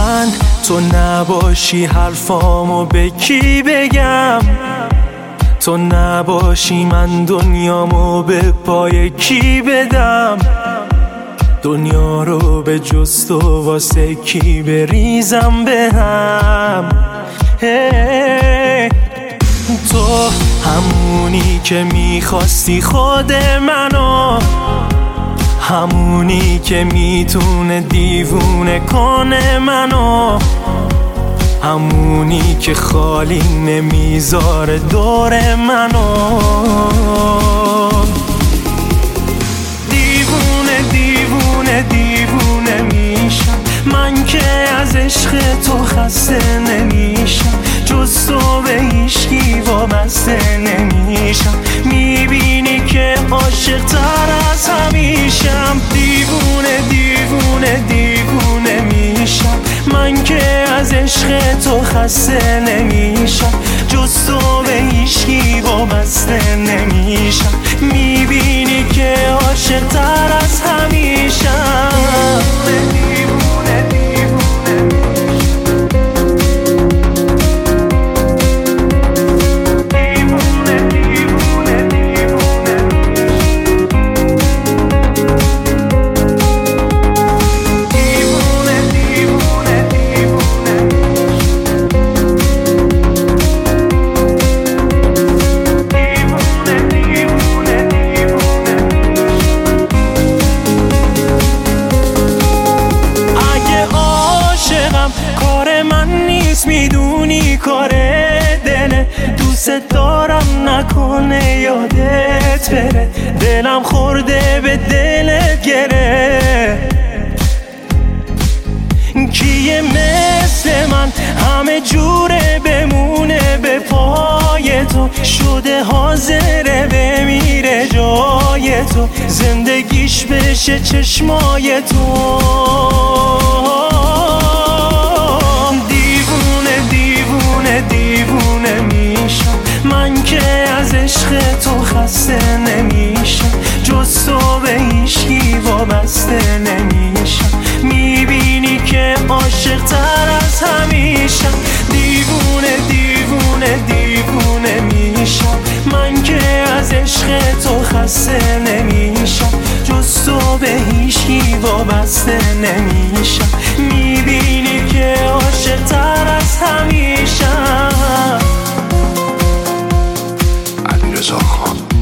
من تو نباشی حرفامو به کی بگم؟ تو نباشی من دنیامو به پای کی بدم؟ دنیا رو به جز تو واسه کی بریزم به هم؟ تو همونی که میخواستی خود منو، همونی که میتونه دیوونه کنه منو، همونی که خالی نمیذاره دور منو. دیوونه دیوونه دیوونه میشم من که از عشق تو خسته نمیشم، جز تو به هیچکی وابسته نمیشم. میبینی که عاشق تر از همیشم. دیوونه دیوونه دیوونه میشم من که از عشق تو خسته نمیشم، جز تو به هیچکی وابسته نمیشم. میبینی که عاشق تر از همیشم. دیوونه دیوونه میدونی کاره دله، دوست دارم نکنه یادت بره، دلم خورده به دلت گره. کیه مثل من همه جوره بمونه به پای تو، شده حاضره بمیره جای تو، زندگیش بشه چشمای تو. دیوونه میشم من که از عشق تو خسته نمیشم، جز تو به هیچکی وابسته نمیشم. میبینی که عاشق تر از همیشم. دیوونه دیوونه دیوونه میشم من که از عشق تو خسته نمیشم، جز تو به هیچکی وابسته نمیشم. میبینی که عاشق تر از همیشم. علیرضا خان.